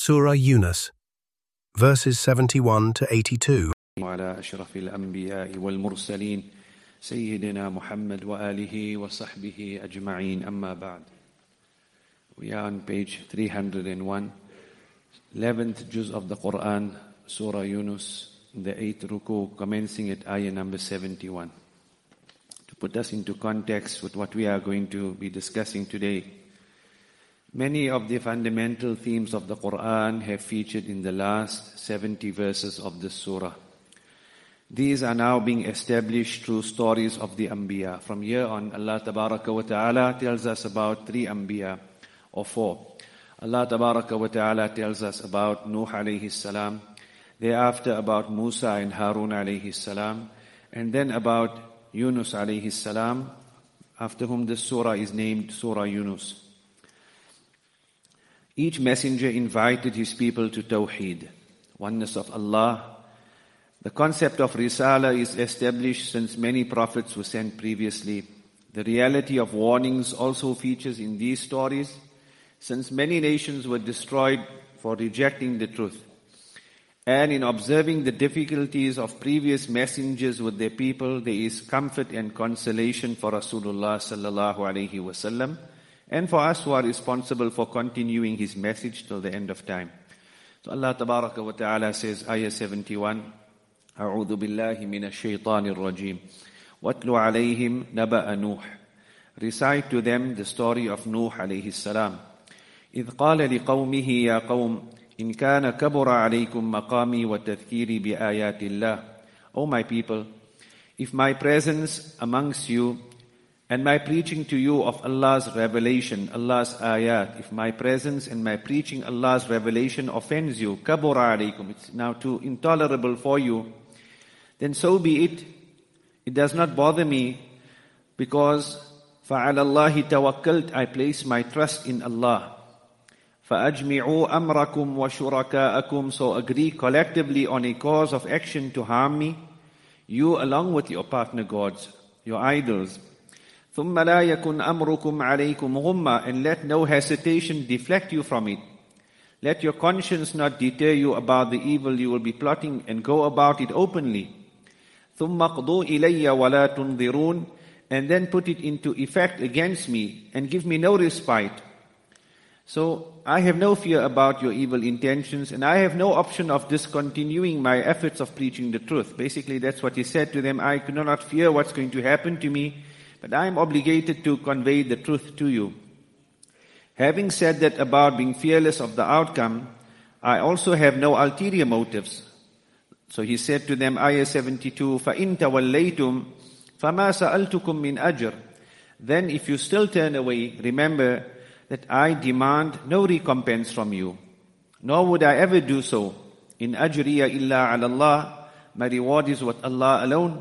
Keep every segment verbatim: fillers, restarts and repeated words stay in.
Surah Yunus, verses seventy-one to eighty-two. وعلى أشرف الأنبياء والمرسلين سيدنا محمد وآله وصحبه أجمعين أما بعد. We are on page three hundred one, eleventh juz of the Quran, Surah Yunus, the eighth ruku, commencing at ayah number seventy-one. To put us into context with what we are going to be discussing today, many of the fundamental themes of the Quran have featured in the last seventy verses of this surah. These are now being established through stories of the Anbiya. From here on, Allah Tabaraka wa Ta'ala tells us about three Anbiya, or four. Allah Tabaraka wa Ta'ala tells us about Nuh alayhi salam, thereafter about Musa and Harun alayhi salam, and then about Yunus alayhi salam, after whom this surah is named Surah Yunus. Each messenger invited his people to Tawheed, oneness of Allah. The concept of Risala is established since many prophets were sent previously. The reality of warnings also features in these stories, since many nations were destroyed for rejecting the truth. And in observing the difficulties of previous messengers with their people, there is comfort and consolation for Rasulullah sallallahu alaihi wasallam, and for us who are responsible for continuing his message till the end of time. So Allah Tabaraka wa Ta'ala says, ayah seventy-one, أعوذ بالله من الشيطان الرجيم واتل عليهم نبأ نوح. Recite to them the story of Nuh alayhi salam. إذ قال لقومه يا قوم إن كان كبر عليكم مقامي وتذكيري بآيات الله. O my people, if my presence amongst you and my preaching to you of Allah's revelation, Allah's ayat, if my presence and my preaching Allah's revelation offends you, كبر عليكم, it's now too intolerable for you, then so be it. It does not bother me, because فَعَلَى اللَّهِ تَوَكَّلْتُ, I place my trust in Allah. فَأَجْمِعُوا أَمْرَكُمْ وَشُرَكَاءَكُمْ, so agree collectively on a cause of action to harm me, you along with your partner gods, your idols. ثُمَّ لَا يَكُنْ أَمْرُكُمْ عَلَيْكُمْ غُمَّةً, and let no hesitation deflect you from it. Let your conscience not deter you about the evil you will be plotting, and go about it openly. ثُمَّ قْضُوا إِلَيَّ وَلَا تُنْظِرُونَ, and then put it into effect against me, and give me no respite. So I have no fear about your evil intentions, and I have no option of discontinuing my efforts of preaching the truth. Basically, that's what he said to them. I do not fear what's going to happen to me, but I am obligated to convey the truth to you. Having said that about being fearless of the outcome, I also have no ulterior motives. So he said to them, ayah seventy-two, فَإِن تَوَلَّيْتُمْ فَمَا سَأَلْتُكُمْ مِنْ أَجْرٍ. Then if you still turn away, remember that I demand no recompense from you, nor would I ever do so. In ajriya illa ala Allah, my reward is with Allah alone.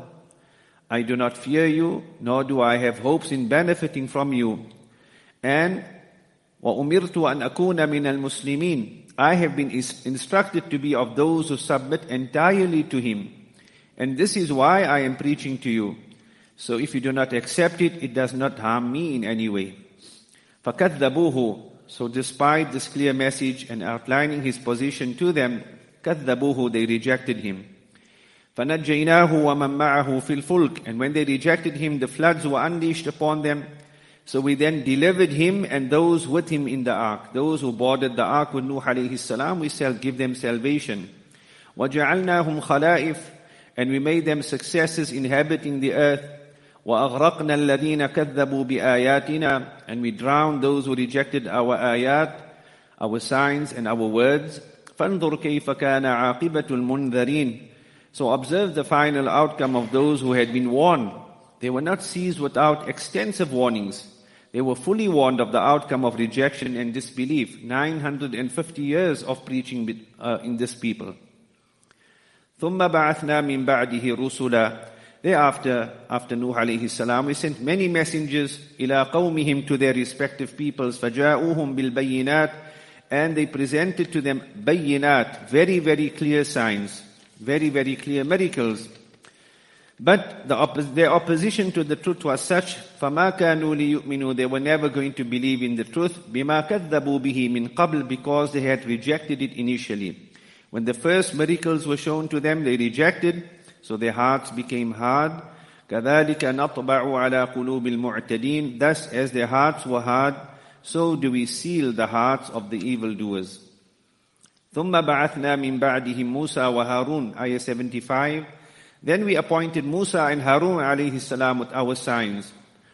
I do not fear you, nor do I have hopes in benefiting from you. And وَأُمِرْتُ أَنْ أَكُونَ مِنَ الْمُسْلِمِينَ, I have been instructed to be of those who submit entirely to Him. And this is why I am preaching to you. So if you do not accept it, it does not harm me in any way. فَكَذَّبُوهُ, so despite this clear message and outlining his position to them, كَذَّبُوهُ, they rejected him. فَنَجَّيْنَاهُ وَمَنْ مَعَهُ فِي الْفُلْكِ, and when they rejected him, the floods were unleashed upon them. So we then delivered him and those with him in the ark. Those who boarded the ark with Nuh alayhi salam, we shall give them salvation. وَجَعَلْنَاهُمْ خَلَائِفَ, and we made them successors inhabiting the earth. وَأَغْرَقْنَا الَّذِينَ كَذَّبُوا بِآيَاتِنَا, and we drowned those who rejected our ayat, our signs and our words. فَانْظُرْ كَيْفَ كَانَ عَاقِبَةُ الْمُنذَرِينَ. So observe the final outcome of those who had been warned. They were not seized without extensive warnings. They were fully warned of the outcome of rejection and disbelief. nine hundred fifty years of preaching uh, in this people. ثُمَّ بَعَثْنَا مِن بَعْدِهِ رُسُلًا. Thereafter, after Nuh alayhi salam, we sent many messengers إِلَىٰ قَوْمِهِمْ, to their respective peoples. فَجَاءُوهُمْ بِالْبَيِّنَاتِ, and they presented to them bayinat, very, very clear signs, very, very clear miracles. But the oppos- their opposition to the truth was such, فَمَا كَانُوا لِيُؤْمِنُوا, they were never going to believe in the truth, بِمَا كَذَّبُوا بِهِ مِنْ قَبْلِ, because they had rejected it initially. When the first miracles were shown to them, they rejected, so their hearts became hard. كَذَلِكَ نَطْبَعُ عَلَى قُلُوبِ الْمُعْتَدِينَ, thus as their hearts were hard, so do we seal the hearts of the evildoers. ثُمَّ بَعَثْنَا مِنْ بَعْدِهِمْ مُوسَى وَهَارُونَ, Ayah seventy-five. Then we appointed Musa and Harun alayhi salam with our signs.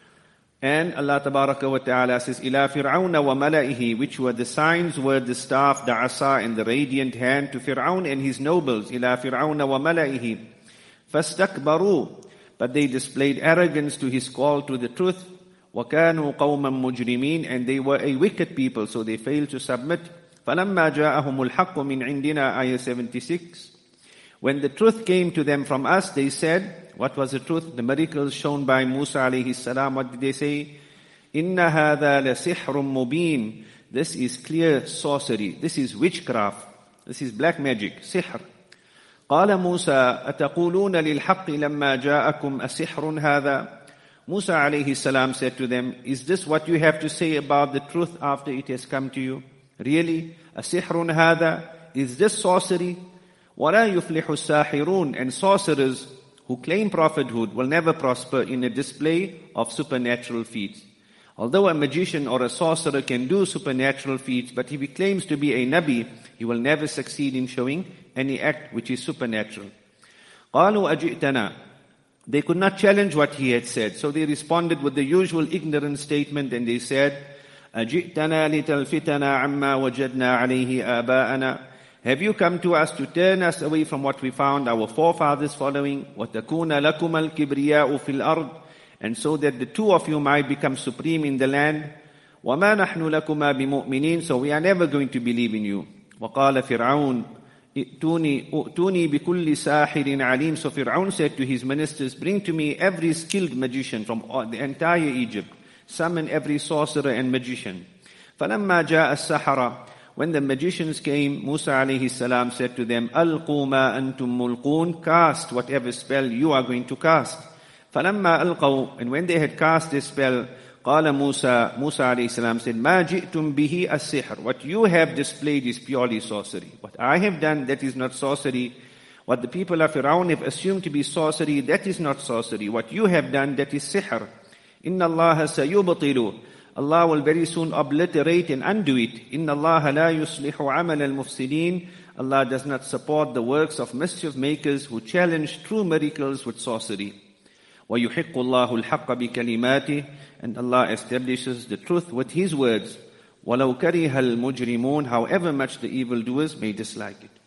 And Allah tabaraka wa ta'ala says, إِلَى فِرْعَوْنَ وَمَلَئِهِ, which were the signs were the staff, the asa, and the radiant hand to Fir'aun and his nobles. إِلَى فِرْعَوْنَ وَمَلَئِهِ فَاسْتَكْبَرُوا, but they displayed arrogance to his call to the truth. وَكَانُوا قَوْمًا مُجْرِمِينَ, and they were a wicked people, so they failed to submit. فَلَمَّا جَاءَهُمُ الْحَقُّ مِنْ عِنْدِنَا, Ayah seventy-six. When the truth came to them from us, they said, what was the truth? The miracles shown by Musa alayhi salam, what did they say? إِنَّ هَذَا لَسِحْرٌ مُبِينٌ, this is clear sorcery, this is witchcraft, this is black magic, sihr. قَالَ مُوسَى أَتَقُولُونَ لِلْحَقِّ لَمَّا جَاءَكُمْ أَسِحْرٌ هَذَا. Musa alayhi salam said to them, is this what you have to say about the truth after it has come to you? Really? أَسِحْرٌ هَذَا, is this sorcery? وَلَا يُفْلِحُ السَّاحِرُونَ, and sorcerers who claim prophethood will never prosper in a display of supernatural feats. Although a magician or a sorcerer can do supernatural feats, but if he claims to be a Nabi, he will never succeed in showing any act which is supernatural. قَالُوا أَجِئْتَنَا, they could not challenge what he had said, so they responded with the usual ignorant statement, and they said, أَجِئْتَنَا لِتَلْفِتَنَا عَمَّا وَجَدْنَا عَلَيْهِ آبَاءَنَا, have you come to us to turn us away from what we found our forefathers following? وَتَكُونَ لَكُمَ الْكِبْرِيَاءُ فِي الْأَرْضِ, and so that the two of you might become supreme in the land. وَمَا نَحْنُ لَكُمَا بِمُؤْمِنِينَ, so we are never going to believe in you. وَقَالَ فِرْعَوْنَ ائْتُونِي أُؤْتُونِي بِكُلِّ سَاحِرٍ عَلِيمٍ, so Fir'aun said to his ministers, bring to me every skilled magician from the entire Egypt. Summon every sorcerer and magician. فَلَمَّا جَاءَ السَّحَرَةُ, when the magicians came, Musa alayhi salam said to them, أَلْقُوا مَا أَنْتُمْ مُلْقُونَ, cast whatever spell you are going to cast. فَلَمَّا أَلْقَوْا, and when they had cast this spell, قَالَ Musa, Musa alayhi salam said, مَا جِئْتُمْ بِهِ السِّحْرِ, what you have displayed is purely sorcery. What I have done, that is not sorcery. What the people of Fir'aun have assumed to be sorcery, that is not sorcery. What you have done, that is sihr. إِنَّ اللَّهَ سَيُبْطِلُ, Allah will very soon obliterate and undo it. Inna Allah la yuslihu amal al-mufsidin. Allah does not support the works of mischief makers who challenge true miracles with sorcery. وَيُحِقُّ اللَّهُ الْحَقَّ بِكَلِمَاتِهِ, and Allah establishes the truth with His words. وَلَوْ كَرِهَ الْمُجْرِمُونَ, however much the evildoers may dislike it.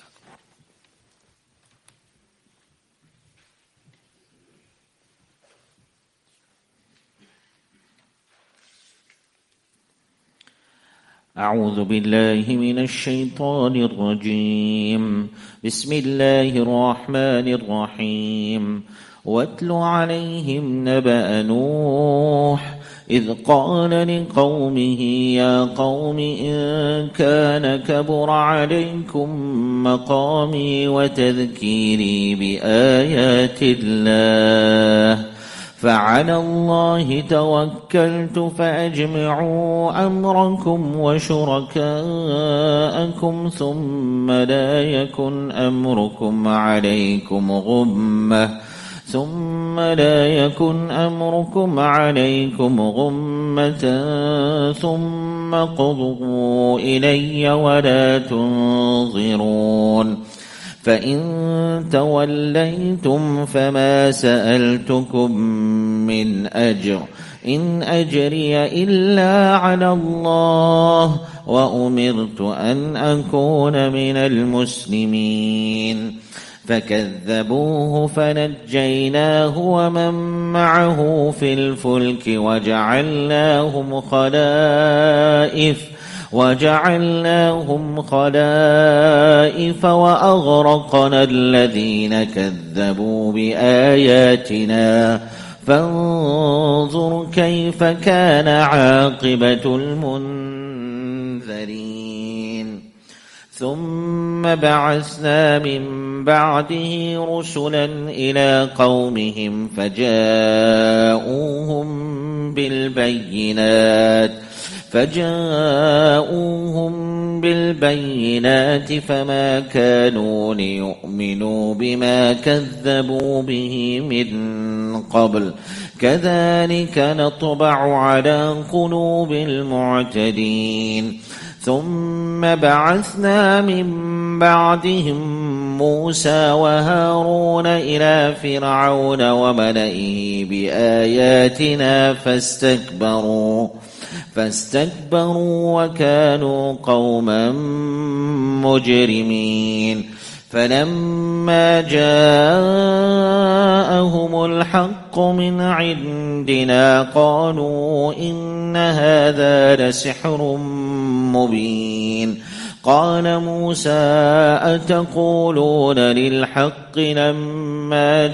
أعوذ بالله من الشيطان الرجيم. بسم الله الرحمن الرحيم. واتل عليهم نبأ نوح إذ قال لقومه يا قوم إن كان كبر عليكم مقامي وتذكيري بآيات الله فعلى الله توكلت فأجمعوا أمركم وشركاءكم ثم لا يكن أمركم عليكم غمة ثم لا يكن أمركم عليكم غمة ثم قضوا إلي ولا تنظرون فإن توليتم فما سألتكم من أجر إن أجري إلا على الله وأمرت أن أكون من المسلمين فكذبوه فنجيناه ومن معه في الفلك وجعلناهم خلائف وجعلناهم خلائف وأغرقنا الذين كذبوا بآياتنا فانظر كيف كان عاقبة المنذرين ثم بعثنا من بعده رسلا إلى قومهم فجاءوهم بالبينات فجاءوهم بالبينات فما كانوا ليؤمنوا بما كذبوا به من قبل كذلك نطبع على قلوب المعتدين ثم بعثنا من بعدهم موسى وهارون إلى فرعون وملئه بآياتنا فاستكبروا فاستكبروا وكانوا قوما مجرمين فلما جاءهم الحق من عندنا قالوا إن هذا لسحر مبين قال موسى أتقولون للحق لما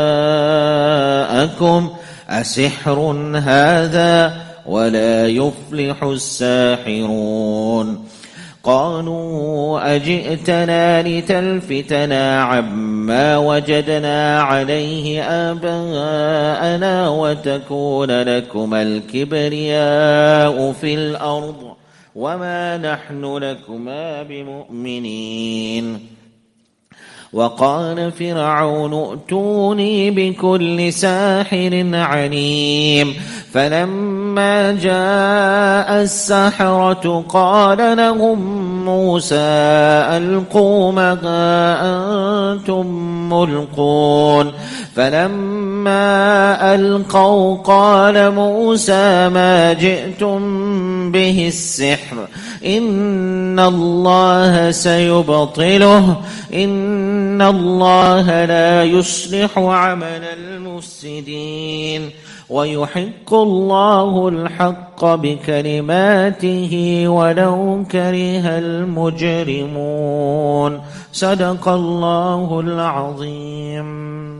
جاءكم أسحر هذا ولا يفلح الساحرون قالوا أجئتنا لتلفتنا عما وجدنا عليه آباءنا وتكون لكما الكبرياء في الأرض وما نحن لكما بمؤمنين وقال فرعون ائتوني بكل ساحر عليم فلما جاء السحرة قال لهم موسى ألقوا ما أنتم ملقون فلما ألقوا قال موسى ما جئتم به السحر إن الله سيبطله إن الله لا يصلح عمل المفسدين ويحق الله الحق بكلماته ولو كره المجرمون صدق الله العظيم.